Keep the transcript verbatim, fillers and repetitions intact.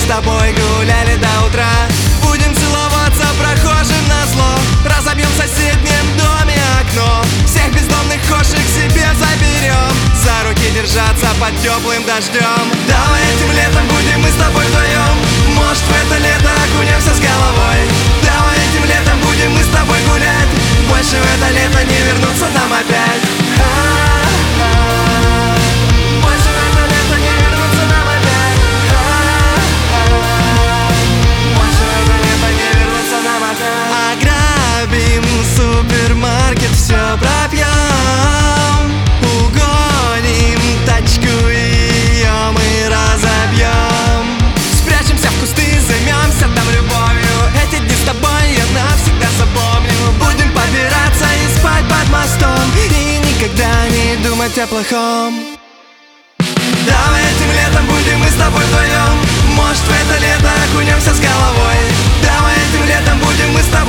с тобой гуляли до утра. Будем целоваться прохожим назло, разобьем в соседнем доме окно. Всех бездомных кошек себе заберем, за руки держаться под теплым дождем. Давай этим летом будем мы с тобой вдвоем, может в это лето окунемся с головой. Давай этим летом будем мы с тобой гулять, больше в это лето не вернуться нам опять. Больше в это лето не вернуться нам опять. Больше в это лето не вернуться нам опять. Ограбим супермаркет, все пропьем, угоним тачку, ее мы разобьем. Спрячемся в кусты, займемся там любовью. Эти дни с тобой я навсегда запомню. Будем побираться и спать под мостом, и никогда не думать о плохом. Давай этим летом будем мы с тобой вдвоем, может в это лето окунемся с головой. Давай этим летом будем мы с тобой